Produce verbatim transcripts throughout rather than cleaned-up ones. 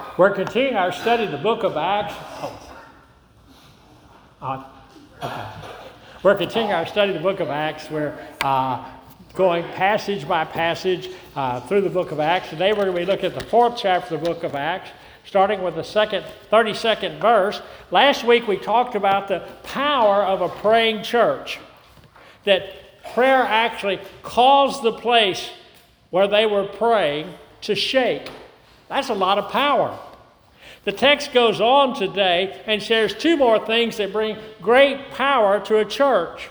We're continuing our study of the book of Acts. Oh. Uh, okay. We're continuing our study of the book of Acts. We're uh, going passage by passage uh, through the book of Acts. Today we're going to be looking at the fourth chapter of the book of Acts, starting with the second, thirty-second verse. Last week we talked about the power of a praying church, that prayer actually caused the place where they were praying to shake. That's a lot of power. The text goes on today and shares two more things that bring great power to a church: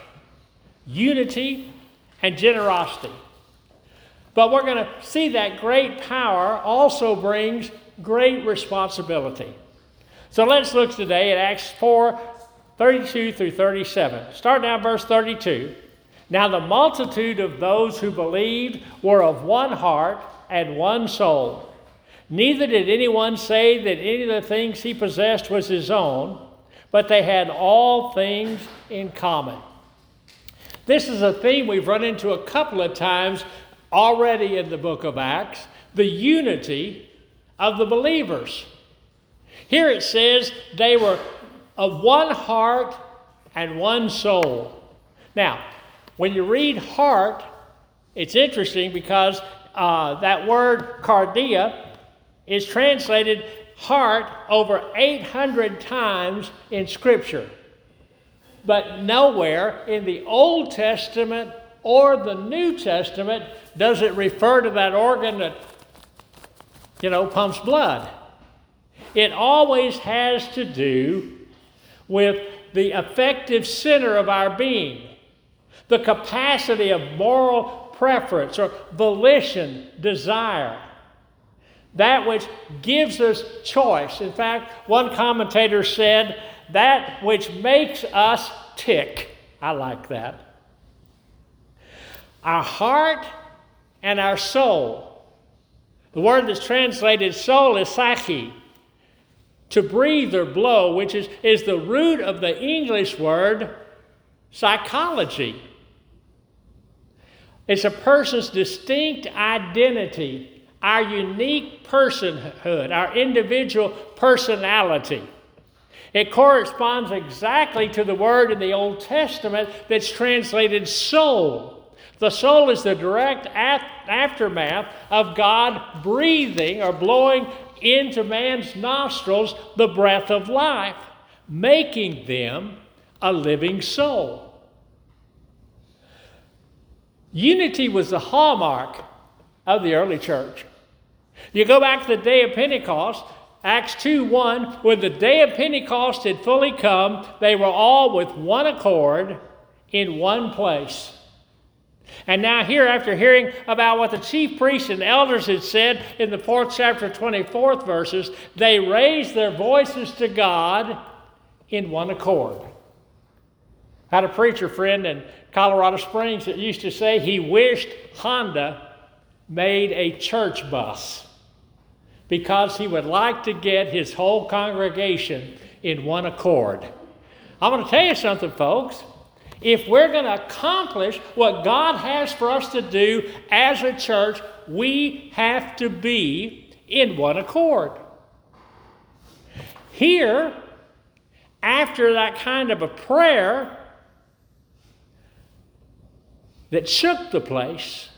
unity and generosity. But we're going to see that great power also brings great responsibility. So let's look today at Acts four, thirty-two through thirty-seven. Start now verse thirty-two. Now the multitude of those who believed were of one heart and one soul. Neither did anyone say that any of the things he possessed was his own, but they had all things in common. This is a theme we've run into a couple of times already in the book of Acts, the unity of the believers. Here it says they were of one heart and one soul. Now, when you read heart, it's interesting because uh, that word cardia is translated heart over eight hundred times in Scripture. But nowhere in the Old Testament or the New Testament does it refer to that organ that, you know, pumps blood. It always has to do with the affective center of our being, the capacity of moral preference or volition, desire. That which gives us choice. In fact, one commentator said, that which makes us tick. I like that. Our heart and our soul. The word that's translated soul is psyche. To breathe or blow, which is, is the root of the English word psychology. It's a person's distinct identity, our unique personhood, our individual personality. It corresponds exactly to the word in the Old Testament that's translated soul. The soul is the direct aftermath of God breathing or blowing into man's nostrils the breath of life, making them a living soul. Unity was the hallmark of the early church. You go back to the day of Pentecost, Acts two one, when the day of Pentecost had fully come, they were all with one accord in one place. And now here, after hearing about what the chief priests and elders had said in the fourth chapter, twenty-fourth verses, they raised their voices to God in one accord. I had a preacher friend in Colorado Springs that used to say he wished Honda made a church bus because he would like to get his whole congregation in one accord. I'm going to tell you something, folks. If we're going to accomplish what God has for us to do as a church, we have to be in one accord. Here, after that kind of a prayer that shook the place,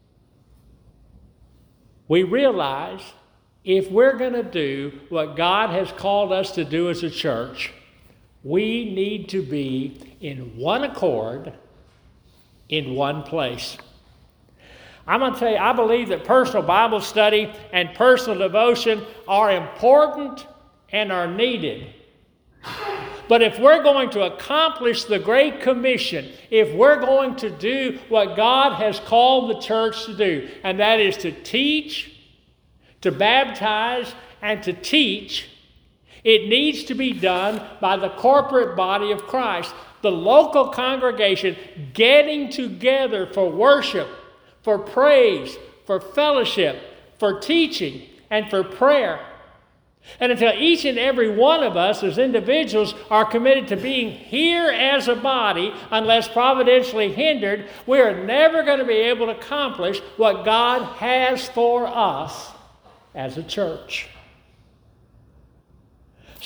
we realize if we're going to do what God has called us to do as a church, we need to be in one accord, in one place. I'm going to tell you, I believe that personal Bible study and personal devotion are important and are needed. But if we're going to accomplish the Great Commission, if we're going to do what God has called the church to do, and that is to teach, to baptize, and to teach, it needs to be done by the corporate body of Christ, the local congregation getting together for worship, for praise, for fellowship, for teaching, and for prayer. And until each and every one of us as individuals are committed to being here as a body, unless providentially hindered, we are never going to be able to accomplish what God has for us as a church.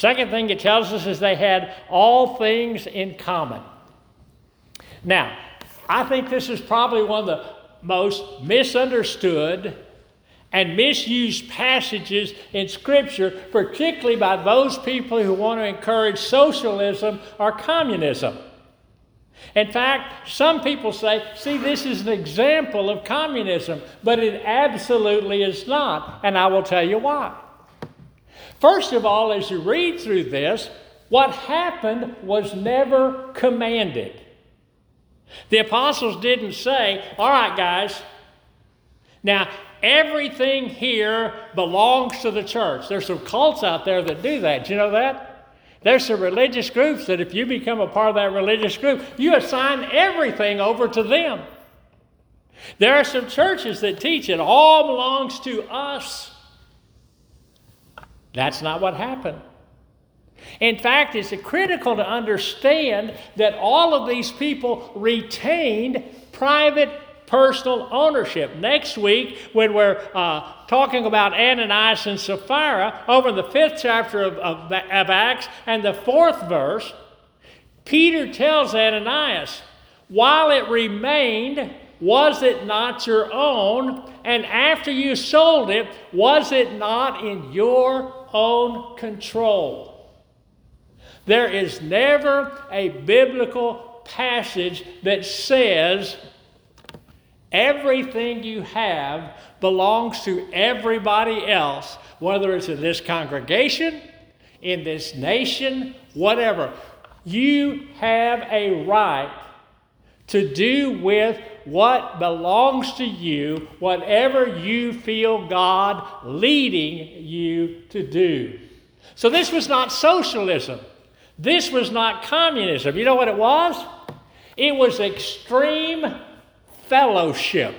Second thing it tells us is they had all things in common. Now, I think this is probably one of the most misunderstood and misused passages in Scripture, particularly by those people who want to encourage socialism or communism. In fact, some people say, see, this is an example of communism, but it absolutely is not, and I will tell you why. First of all, as you read through this, what happened was never commanded. The apostles didn't say, all right, guys, now everything here belongs to the church. There's some cults out there that do that. Do you know that? There's some religious groups that if you become a part of that religious group, you assign everything over to them. There are some churches that teach it all belongs to us. That's not what happened. In fact, it's critical to understand that all of these people retained private personal ownership. Next week, when we're uh, talking about Ananias and Sapphira, over in the fifth chapter of, of, of Acts and the fourth verse, Peter tells Ananias, while it remained, was it not your own? And after you sold it, was it not in your own control? There is never a biblical passage that says everything you have belongs to everybody else, whether it's in this congregation, in this nation, whatever. You have a right to do with what belongs to you, whatever you feel God leading you to do. So this was not socialism. This was not communism. You know what it was? It was extreme fellowship.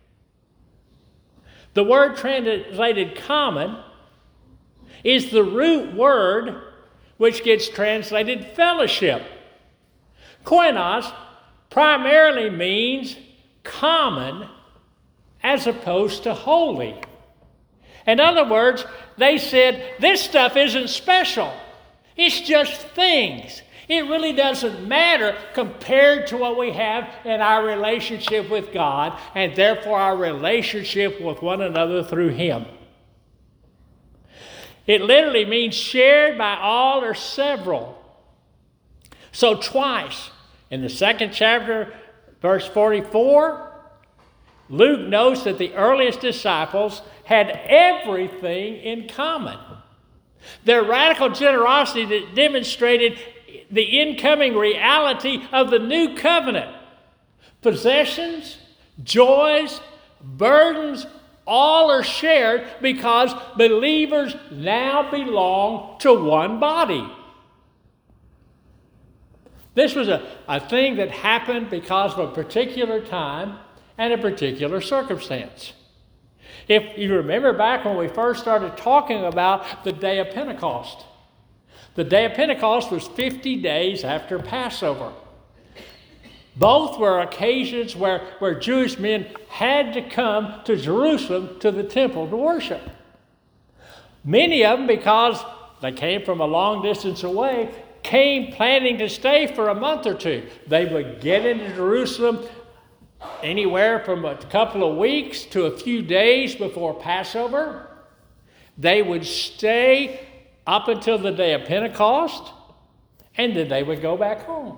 The word translated common is the root word which gets translated fellowship. Koinos primarily means common as opposed to holy. In other words, they said, this stuff isn't special. It's just things. It really doesn't matter compared to what we have in our relationship with God and therefore our relationship with one another through Him. It literally means shared by all or several. So twice in the second chapter, verse forty-four, Luke notes that the earliest disciples had everything in common. Their radical generosity that demonstrated the incoming reality of the new covenant. Possessions, joys, burdens, all are shared because believers now belong to one body. This was a, a thing that happened because of a particular time and a particular circumstance. If you remember back when we first started talking about the day of Pentecost, the day of Pentecost was fifty days after Passover. Both were occasions where, where Jewish men had to come to Jerusalem to the temple to worship. Many of them, because they came from a long distance away, came planning to stay for a month or two. They would get into Jerusalem anywhere from a couple of weeks to a few days before Passover. They would stay up until the day of Pentecost, and then they would go back home.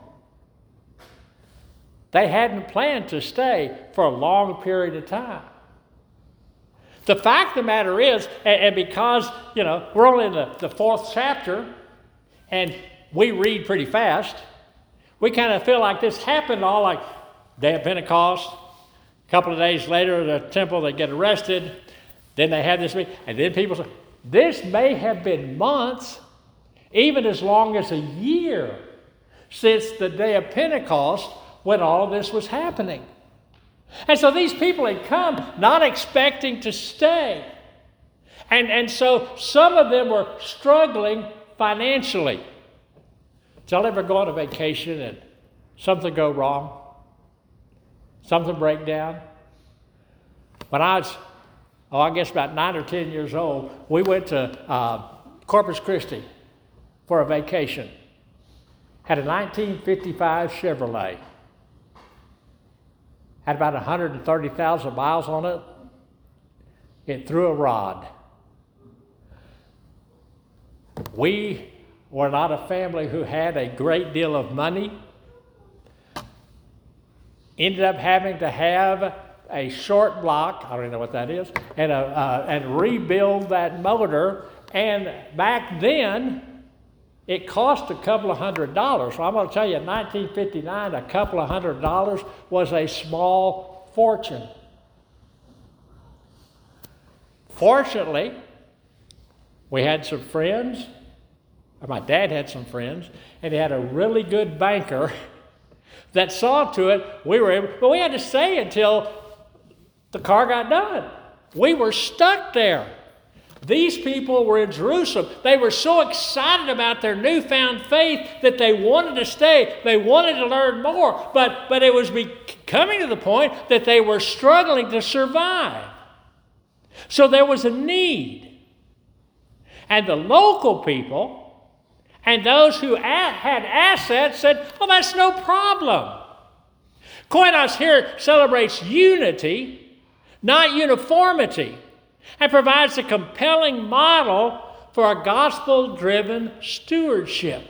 They hadn't planned to stay for a long period of time. The fact of the matter is, and because, you know, we're only in the, the fourth chapter, and we read pretty fast, we kind of feel like this happened all like day of Pentecost. A couple of days later, the temple, they get arrested. Then they have this meeting. And then people say, this may have been months, even as long as a year, since the day of Pentecost when all of this was happening. And so these people had come not expecting to stay. And, and so some of them were struggling financially. Did y'all ever go on a vacation and something go wrong? Something break down? When I was, oh, I guess about nine or ten years old, we went to uh, Corpus Christi. for a vacation. Had a nineteen fifty-five Chevrolet. Had about one hundred thirty thousand miles on it. It threw a rod. We were not a family who had a great deal of money. Ended up having to have a short block, I don't even know what that is, and, a, uh, and rebuild that motor. And back then, it cost a couple of hundred dollars. So I'm going to tell you, in nineteen fifty-nine, a couple of hundred dollars was a small fortune. Fortunately, we had some friends, or my dad had some friends, and he had a really good banker that saw to it we were able, but we had to stay until the car got done. We were stuck there. These people were in Jerusalem. They were so excited about their newfound faith that they wanted to stay. They wanted to learn more, but, but it was coming to the point that they were struggling to survive. So there was a need. And the local people and those who had assets said, oh, that's no problem. Koinos here celebrates unity, not uniformity, and provides a compelling model for a gospel-driven stewardship.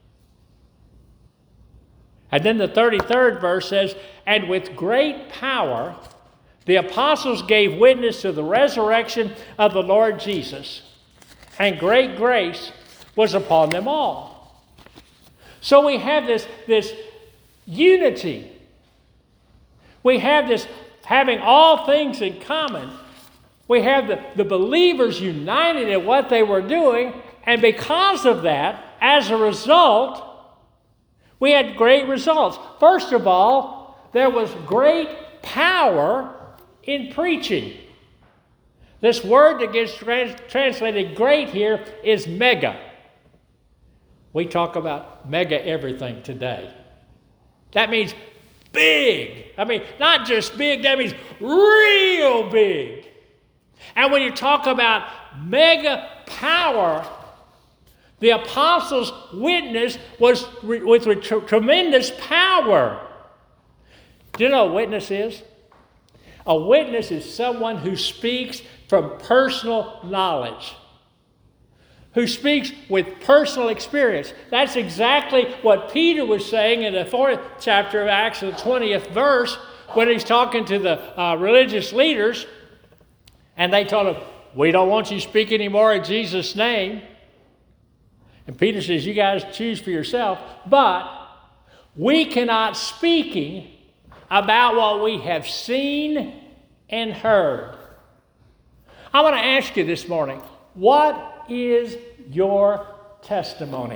And then the thirty-third verse says, and with great power, the apostles gave witness to the resurrection of the Lord Jesus, and great grace was upon them all. So we have this, this unity. We have this having all things in common. We have the, the believers united in what they were doing, and because of that, as a result, we had great results. First of all, there was great power in preaching. This word that gets trans- translated great here is mega. We talk about mega everything today. That means big. I mean, not just big, that means real big. And when you talk about mega power, the apostles' witness was re- with re- tremendous power. Do you know what a witness is? A witness is someone who speaks from personal knowledge, who speaks with personal experience. That's exactly what Peter was saying in the fourth chapter of Acts, the twentieth verse, when he's talking to the uh, religious leaders, and they told him, we don't want you to speak anymore in Jesus' name. And Peter says, you guys choose for yourself, but we cannot speaking about what we have seen and heard. I want to ask you this morning, what is your testimony?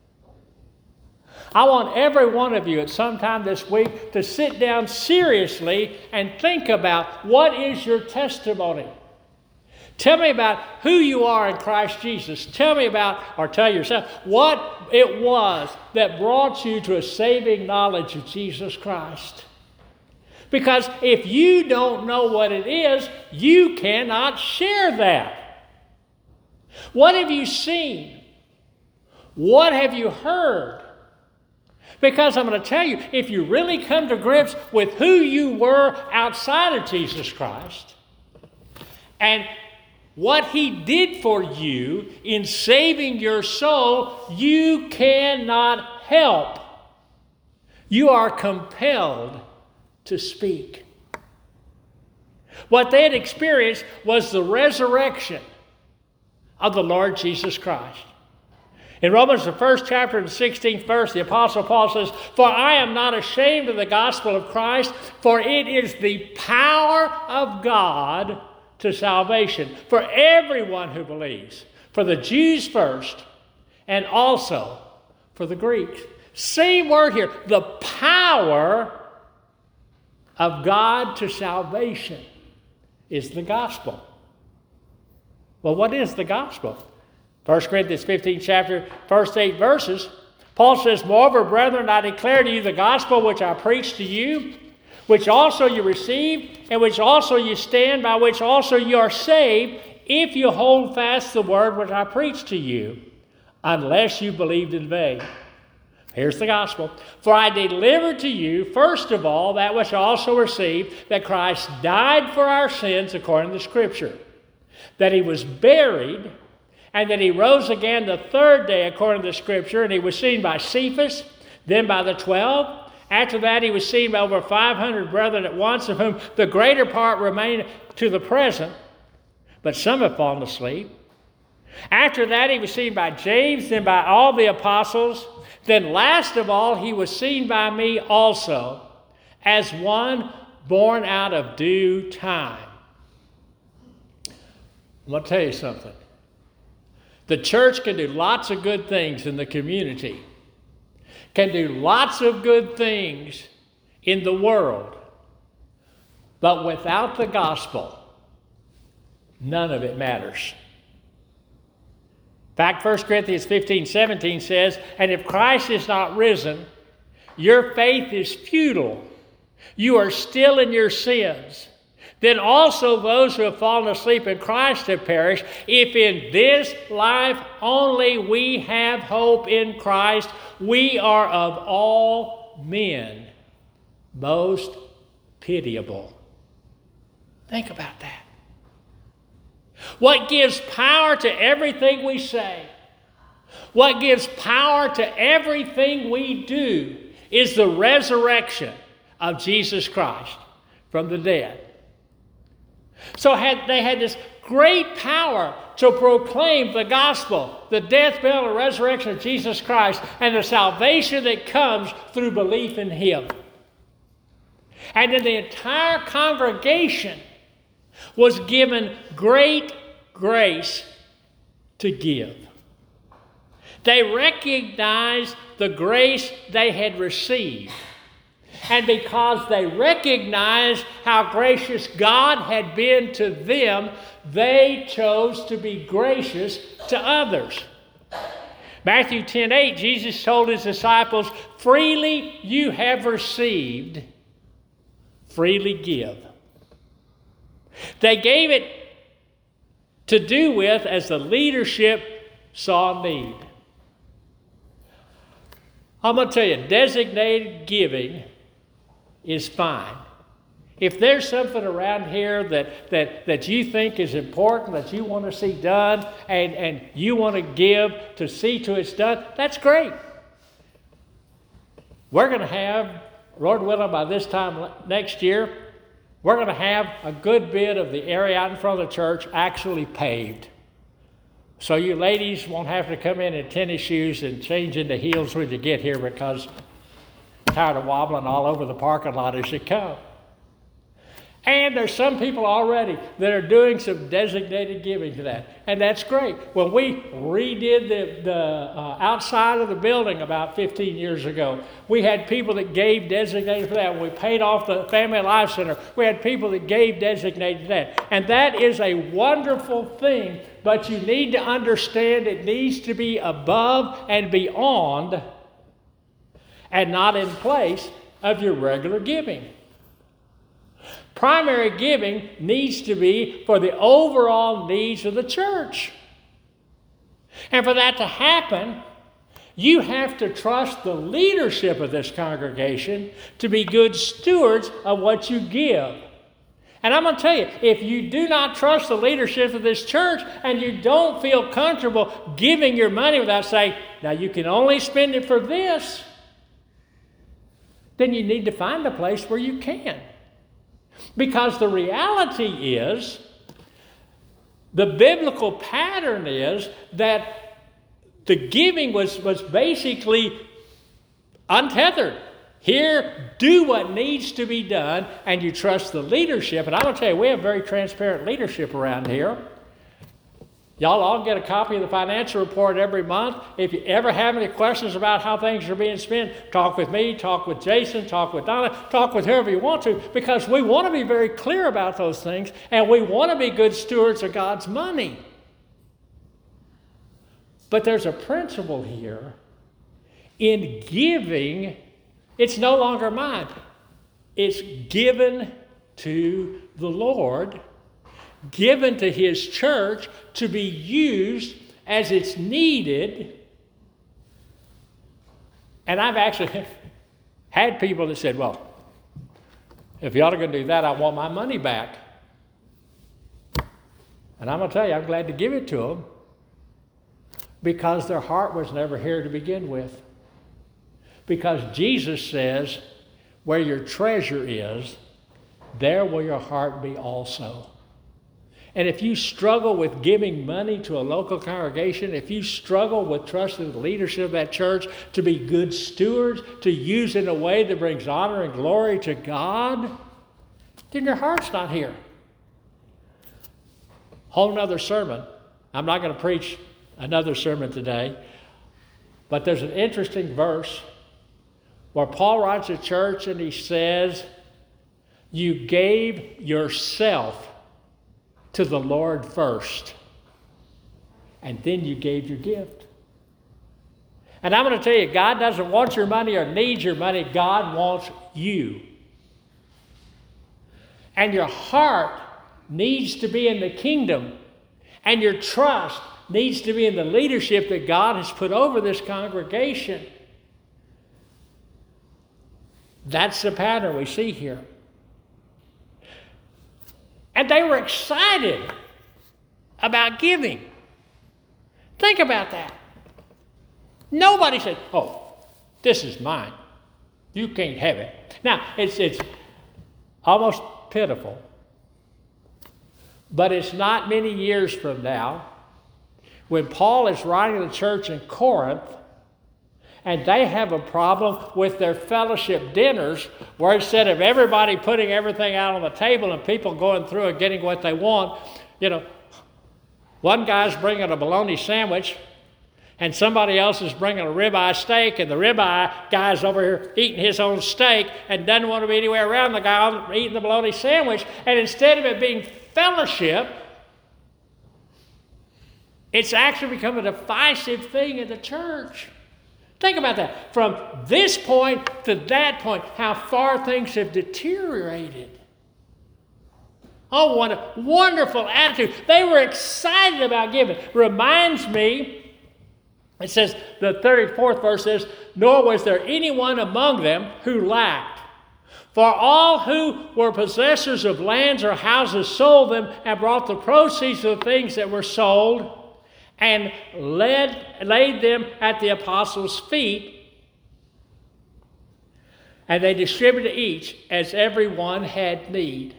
I want every one of you at some time this week to sit down seriously and think about what is your testimony. Tell me about who you are in Christ Jesus. Tell me about, or tell yourself, what it was that brought you to a saving knowledge of Jesus Christ. Because if you don't know what it is, you cannot share that. What have you seen? What have you heard? Because I'm going to tell you, if you really come to grips with who you were outside of Jesus Christ, and what He did for you in saving your soul, you cannot help. You are compelled to speak. What they had experienced was the resurrection of the Lord Jesus Christ. In Romans, the first chapter, the sixteenth verse, the Apostle Paul says, for I am not ashamed of the gospel of Christ, for it is the power of God to salvation for everyone who believes, for the Jews first, and also for the Greeks. Same word here, the power of God to salvation is the gospel. Well, what is the gospel? First Corinthians fifteenth chapter, first eight verses, Paul says, moreover, brethren, I declare to you the gospel which I preached to you, which also you received, and which also you stand, by which also you are saved, if you hold fast the word which I preached to you, unless you believed in vain. Here's the gospel. For I delivered to you, first of all, that which I also received, that Christ died for our sins according to Scripture, that he was buried, and that he rose again the third day according to Scripture, and he was seen by Cephas, then by the twelve. After that he was seen by over five hundred brethren at once, of whom the greater part remain to the present, but some have fallen asleep. After that he was seen by James, then by all the apostles. Then last of all he was seen by me also, as one born out of due time. I'm going to tell you something. The church can do lots of good things in the community, can do lots of good things in the world, but without the gospel, none of it matters. In fact, First Corinthians fifteen seventeen says, and if Christ is not risen, your faith is futile. You are still in your sins. Then also those who have fallen asleep in Christ have perished. If in this life only we have hope in Christ, we are of all men most pitiable. Think about that. What gives power to everything we say, what gives power to everything we do, is the resurrection of Jesus Christ from the dead. So had, they had this great power to proclaim the gospel, the death, burial, and resurrection of Jesus Christ, and the salvation that comes through belief in him. And then the entire congregation was given great grace to give. They recognized the grace they had received. And because they recognized how gracious God had been to them, they chose to be gracious to others. Matthew ten eight, Jesus told his disciples, freely you have received, freely give. They gave it to do with as the leadership saw need. I'm going to tell you, designated giving is fine. If there's something around here that, that, that you think is important, that you want to see done, and, and you want to give to see to it's done, that's great. We're going to have, Lord willing, by this time next year, we're going to have a good bit of the area out in front of the church actually paved. So you ladies won't have to come in in tennis shoes and change into heels when you get here, because I'm tired of wobbling all over the parking lot as you come. And there's some people already that are doing some designated giving to that. And that's great. When we redid the, the uh, outside of the building about fifteen years ago, we had people that gave designated for that. When we paid off the Family Life Center, we had people that gave designated to that. And that is a wonderful thing, but you need to understand it needs to be above and beyond and not in place of your regular giving. Primary giving needs to be for the overall needs of the church. And for that to happen, you have to trust the leadership of this congregation to be good stewards of what you give. And I'm going to tell you, if you do not trust the leadership of this church and you don't feel comfortable giving your money without saying, now you can only spend it for this, then you need to find a place where you can. Because the reality is, the biblical pattern is that the giving was, was basically untethered. Here, do what needs to be done, and you trust the leadership. And I'm going to tell you, we have very transparent leadership around here. Y'all all get a copy of the financial report every month. If you ever have any questions about how things are being spent, talk with me, talk with Jason, talk with Donna, talk with whoever you want to, because we want to be very clear about those things, and we want to be good stewards of God's money. But there's a principle here. In giving, it's no longer mine. It's given to the Lord, given to his church to be used as it's needed And I've actually had people that said, well, if y'all are going to do that, I want my money back. And I'm going to tell you, I'm glad to give it to them because their heart was never here to begin with. Because Jesus says, where your treasure is, there will your heart be also. And if you struggle with giving money to a local congregation, if you struggle with trusting the leadership of that church to be good stewards, to use in a way that brings honor and glory to God, then your heart's not here. Whole nother sermon. I'm not going to preach another sermon today, but there's an interesting verse where Paul writes a church and he says, you gave yourself to the Lord first, and then you gave your gift. And I'm going to tell you, God doesn't want your money or need your money. God wants you. And your heart needs to be in the kingdom, and your trust needs to be in the leadership that God has put over this congregation. That's the pattern we see here. And they were excited about giving. Think about that. Nobody said, oh, this is mine. You can't have it. Now, it's, it's almost pitiful. But it's not many years from now when Paul is writing to the church in Corinth, and they have a problem with their fellowship dinners where instead of everybody putting everything out on the table and people going through and getting what they want, you know, one guy's bringing a bologna sandwich and somebody else is bringing a ribeye steak, and the ribeye guy's over here eating his own steak and doesn't want to be anywhere around the guy eating the bologna sandwich. And instead of it being fellowship, it's actually become a divisive thing in the church. Think about that. From this point to that point, how far things have deteriorated. Oh, what a wonderful attitude. They were excited about giving. Reminds me, it says, the thirty-fourth verse says, nor was there anyone among them who lacked. For all who were possessors of lands or houses sold them and brought the proceeds of the things that were sold and led, laid them at the apostles' feet, and they distributed each as everyone had need.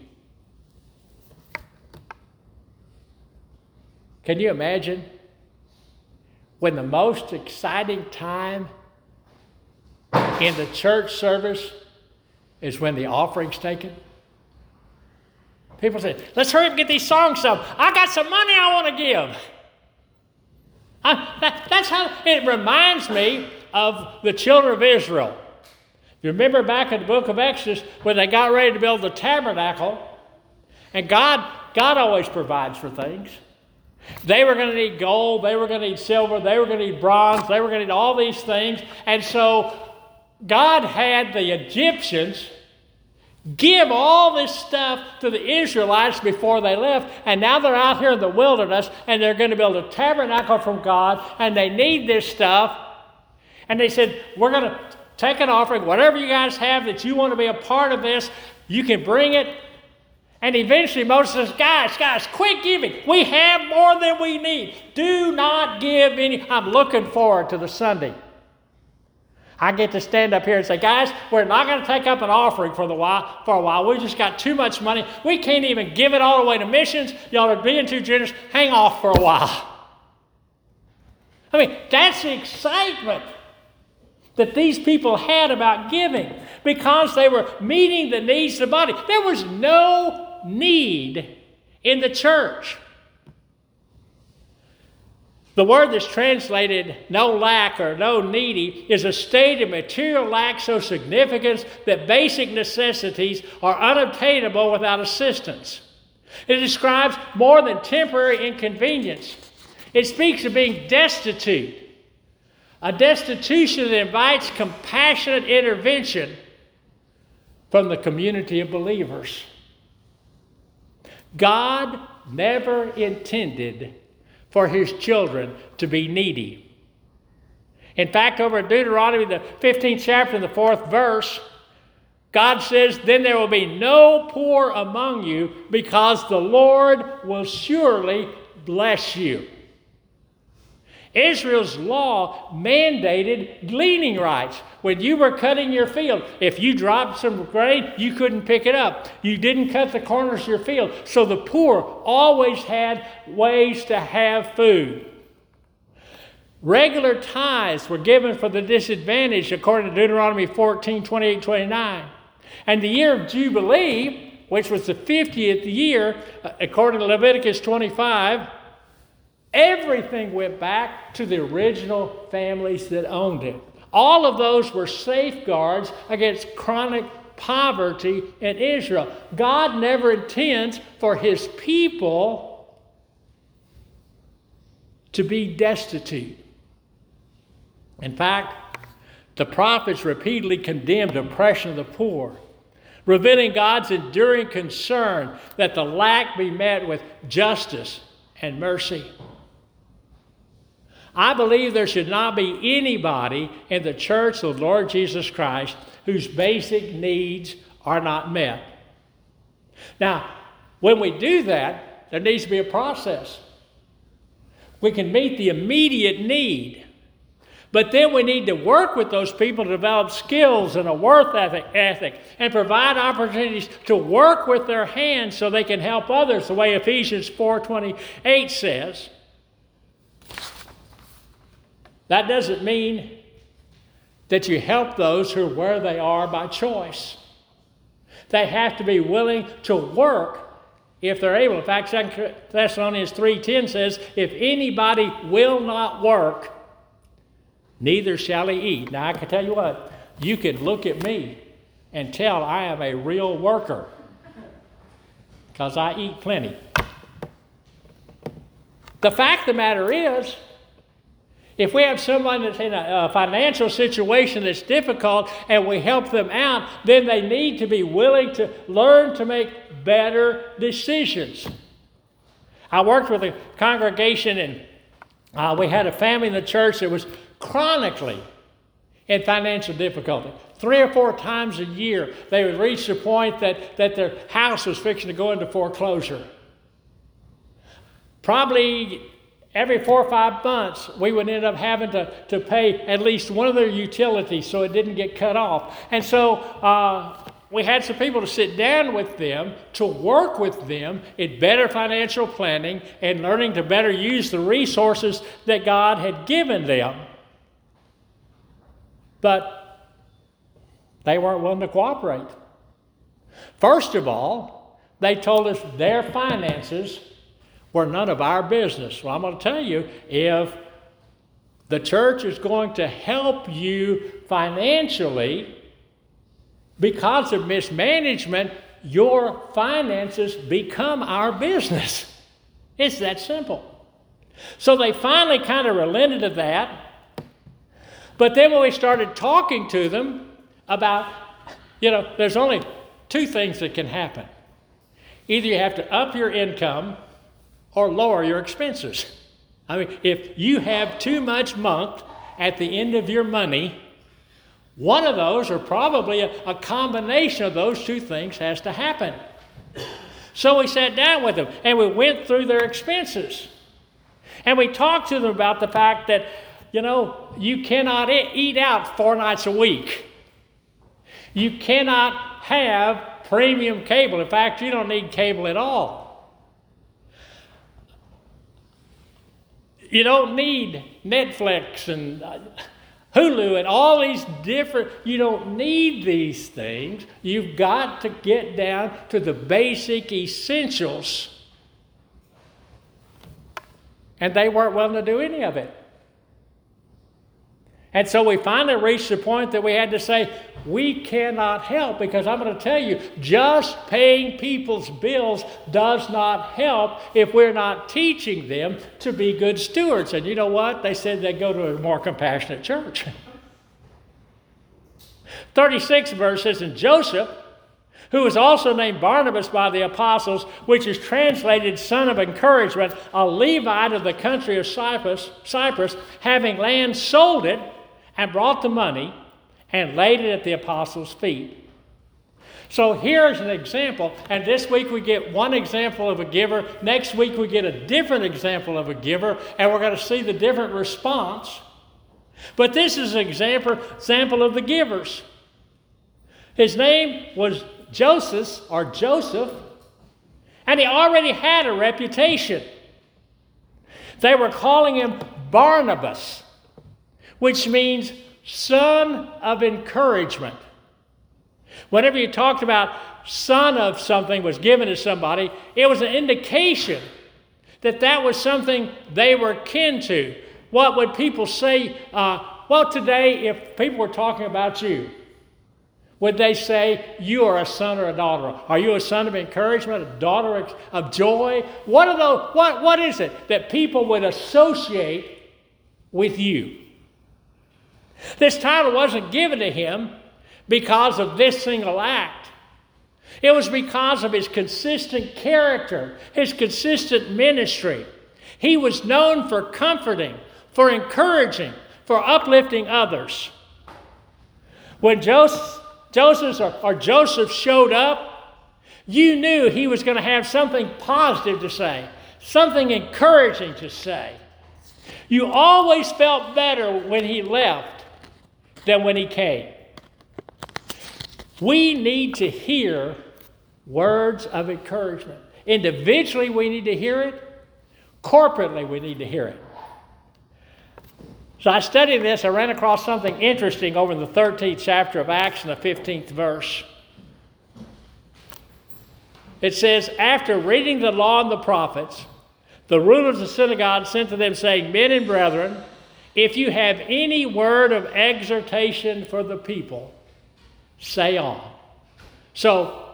Can you imagine when the most exciting time in the church service is when the offering's taken? People say, let's hurry up and get these songs sung. I got some money I want to give. I, that, that's how it reminds me of the children of Israel. You remember back in the book of Exodus when they got ready to build the tabernacle, and God, God always provides for things. They were going to need gold, they were going to need silver, they were going to need bronze, they were going to need all these things. And so God had the Egyptians give all this stuff to the Israelites before they left, and now they're out here in the wilderness, and they're going to build a tabernacle from God, and they need this stuff. And they said, we're going to take an offering, whatever you guys have that you want to be a part of this, you can bring it. And eventually Moses says, guys, guys, quit giving. We have more than we need. Do not give any. I'm looking forward to the Sunday I get to stand up here and say, guys, we're not going to take up an offering for the while for a while. We just got too much money. We can't even give it all away to missions. Y'all are being too generous. Hang off for a while. I mean, that's the excitement that these people had about giving because they were meeting the needs of the body. There was no need in the church. The word that's translated no lack or no needy is a state of material lack so significant that basic necessities are unobtainable without assistance. It describes more than temporary inconvenience. It speaks of being destitute, a destitution that invites compassionate intervention from the community of believers. God never intended for his children to be needy. In fact, over in Deuteronomy, the fifteenth chapter, in the fourth verse, God says, then there will be no poor among you, because the Lord will surely bless you. Israel's law mandated gleaning rights. When you were cutting your field, if you dropped some grain, you couldn't pick it up. You didn't cut the corners of your field. So the poor always had ways to have food. Regular tithes were given for the disadvantaged, according to Deuteronomy fourteen, twenty-eight, twenty-nine. And the year of Jubilee, which was the fiftieth year, according to Leviticus twenty-five, everything went back to the original families that owned it. All of those were safeguards against chronic poverty in Israel. God never intends for his people to be destitute. In fact, the prophets repeatedly condemned oppression of the poor, revealing God's enduring concern that the lack be met with justice and mercy. I believe there should not be anybody in the church of the Lord Jesus Christ whose basic needs are not met. Now, when we do that, there needs to be a process. We can meet the immediate need, but then we need to work with those people to develop skills and a work ethic and provide opportunities to work with their hands so they can help others, the way Ephesians four twenty-eight says. That doesn't mean that you help those who are where they are by choice. They have to be willing to work if they're able. In fact, Second Thessalonians three ten says, if anybody will not work, neither shall he eat. Now, I can tell you what, you can look at me and tell I am a real worker, because I eat plenty. The fact of the matter is, if we have someone that's in a, a financial situation that's difficult and we help them out, then they need to be willing to learn to make better decisions. I worked with a congregation, and uh, we had a family in the church that was chronically in financial difficulty. Three or four times a year, they would reach the point that, that their house was fixing to go into foreclosure. Probably every four or five months, we would end up having to, to pay at least one of their utilities so it didn't get cut off. And so uh, we had some people to sit down with them, to work with them in better financial planning and learning to better use the resources that God had given them. But they weren't willing to cooperate. First of all, they told us their finances were none of our business. Well, I'm going to tell you, if the church is going to help you financially because of mismanagement, your finances become our business. It's that simple. So they finally kind of relented to that. But then when we started talking to them about, you know, there's only two things that can happen. Either you have to up your income or lower your expenses. I mean, if you have too much month at the end of your money, one of those, or probably a, a combination of those two things, has to happen. So we sat down with them and we went through their expenses. And we talked to them about the fact that, you know, you cannot eat out four nights a week. You cannot have premium cable. In fact, you don't need cable at all. You don't need Netflix and Hulu and all these different, you don't need these things. You've got to get down to the basic essentials. And they weren't willing to do any of it. And so we finally reached the point that we had to say, we cannot help, because I'm going to tell you, just paying people's bills does not help if we're not teaching them to be good stewards. And you know what? They said they'd go to a more compassionate church. thirty-sixth verse says, and Joseph, who was also named Barnabas by the apostles, which is translated son of encouragement, a Levite of the country of Cyprus, Cyprus, having land, sold it, and brought the money and laid it at the apostles' feet. So here's an example, and this week we get one example of a giver. Next week we get a different example of a giver, and we're going to see the different response. But this is an example, example of the givers. His name was Joseph, or Joseph, and he already had a reputation. They were calling him Barnabas, which means son of encouragement. Whenever you talked about son of something was given to somebody, it was an indication that that was something they were kin to. What would people say? Uh, well, today, if people were talking about you, would they say you are a son or a daughter? Are you a son of encouragement, a daughter of joy? What are those, what, what is it that people would associate with you? This title wasn't given to him because of this single act. It was because of his consistent character, his consistent ministry. He was known for comforting, for encouraging, for uplifting others. When Joseph, Joseph or, or Joseph showed up, you knew he was going to have something positive to say, something encouraging to say. You always felt better when he left than when he came. We need to hear words of encouragement. Individually, we need to hear it. Corporately, we need to hear it. So I studied this. I ran across something interesting over in the thirteenth chapter of Acts and the fifteenth verse. It says, after reading the law and the prophets, the rulers of the synagogue sent to them, saying, men and brethren, if you have any word of exhortation for the people, say on. So,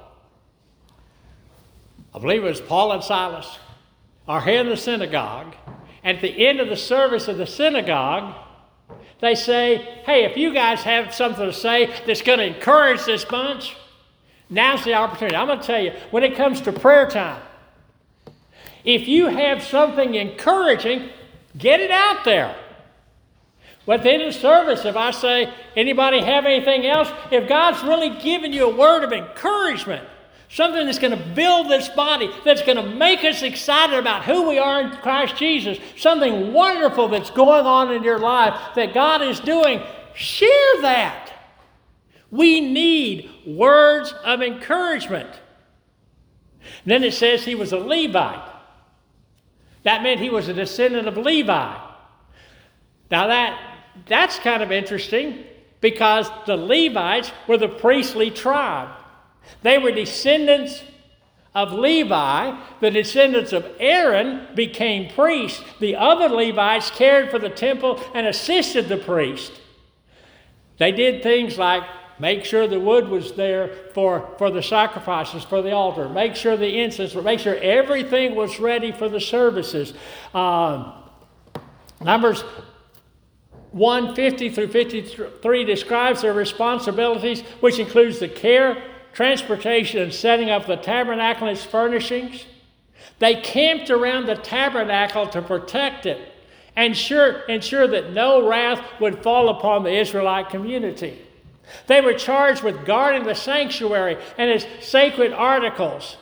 I believe it was Paul and Silas are here in the synagogue. And at the end of the service of the synagogue, they say, hey, if you guys have something to say that's going to encourage this bunch, now's the opportunity. I'm going to tell you, when it comes to prayer time, if you have something encouraging, get it out there. But at the end of the service, if I say, anybody have anything else? If God's really giving you a word of encouragement, something that's going to build this body, that's going to make us excited about who we are in Christ Jesus, something wonderful that's going on in your life that God is doing, share that. We need words of encouragement. And then it says he was a Levite. That meant he was a descendant of Levi. Now that that's kind of interesting because the Levites were the priestly tribe. They were descendants of Levi. The descendants of Aaron became priests. The other Levites cared for the temple and assisted the priest. They did things like make sure the wood was there for, for the sacrifices, for the altar. Make sure the incense, make sure everything was ready for the services. Um, Numbers one fifty through fifty-three describes their responsibilities, which includes the care, transportation, and setting up the tabernacle and its furnishings. They camped around the tabernacle to protect it and sure, ensure that no wrath would fall upon the Israelite community. They were charged with guarding the sanctuary and its sacred articles.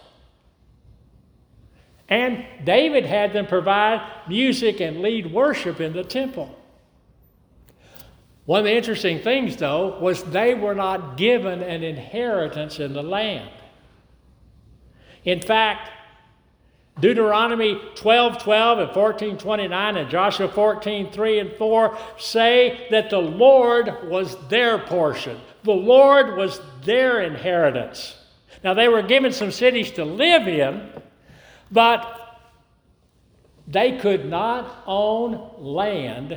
And David had them provide music and lead worship in the temple. One of the interesting things, though, was they were not given an inheritance in the land. In fact, Deuteronomy twelve twelve and fourteen twenty-nine and Joshua fourteen three and four say that the Lord was their portion. The Lord was their inheritance. Now, they were given some cities to live in, but they could not own land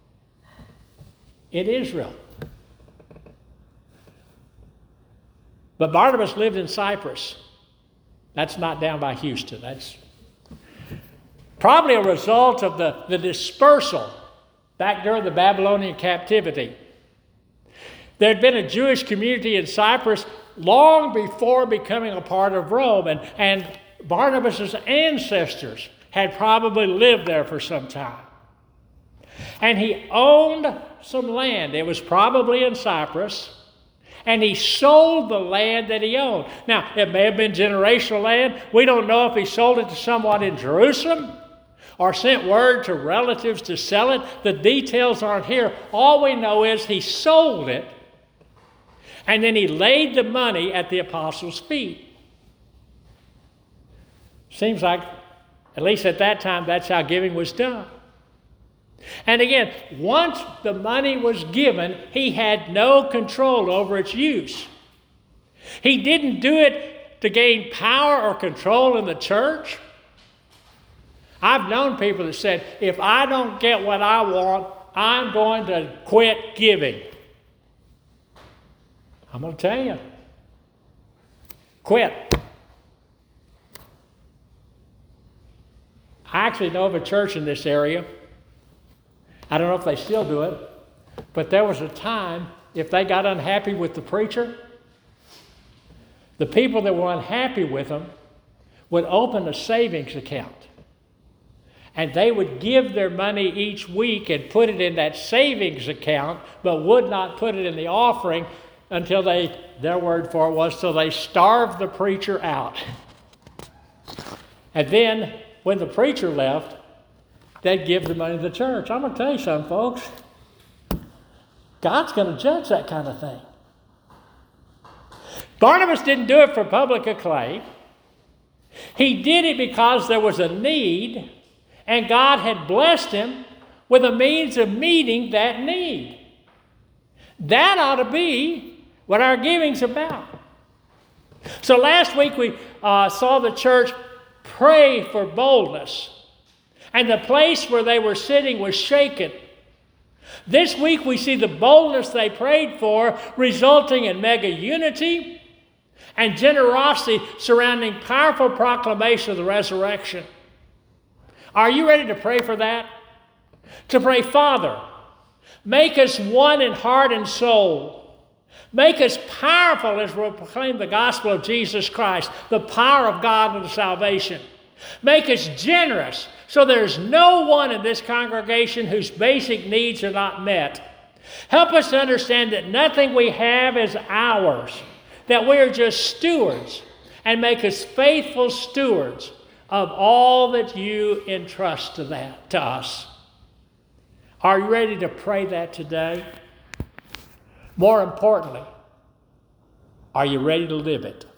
in Israel. But Barnabas lived in Cyprus. That's not down by Houston. That's probably a result of the, the dispersal back during the Babylonian captivity. There had been a Jewish community in Cyprus long before becoming a part of Rome, and, and Barnabas' ancestors had probably lived there for some time. And he owned some land. It was probably in Cyprus. And he sold the land that he owned. Now, it may have been generational land. We don't know if he sold it to someone in Jerusalem or sent word to relatives to sell it. The details aren't here. All we know is he sold it, and then he laid the money at the apostles' feet. Seems like, at least at that time, that's how giving was done. And again, once the money was given, he had no control over its use. He didn't do it to gain power or control in the church. I've known people that said, if I don't get what I want, I'm going to quit giving. I'm going to tell you, quit. I actually know of a church in this area. I don't know if they still do it, but there was a time, if they got unhappy with the preacher, the people that were unhappy with them would open a savings account. And they would give their money each week and put it in that savings account, but would not put it in the offering until they, their word for it was, till they starved the preacher out. And then, when the preacher left, they'd give the money to the church. I'm going to tell you something, folks. God's going to judge that kind of thing. Barnabas didn't do it for public acclaim. He did it because there was a need, and God had blessed him with a means of meeting that need. That ought to be what our giving's about. So last week we uh, saw the church pray for boldness. And the place where they were sitting was shaken. This week we see the boldness they prayed for resulting in mega unity and generosity surrounding powerful proclamation of the resurrection. Are you ready to pray for that? To pray, Father, make us one in heart and soul. Make us powerful as we proclaim the gospel of Jesus Christ, the power of God unto salvation. Make us generous, so there's no one in this congregation whose basic needs are not met. Help us to understand that nothing we have is ours, that we are just stewards, and make us faithful stewards of all that you entrust to that to us. Are you ready to pray that today? More importantly, are you ready to live it?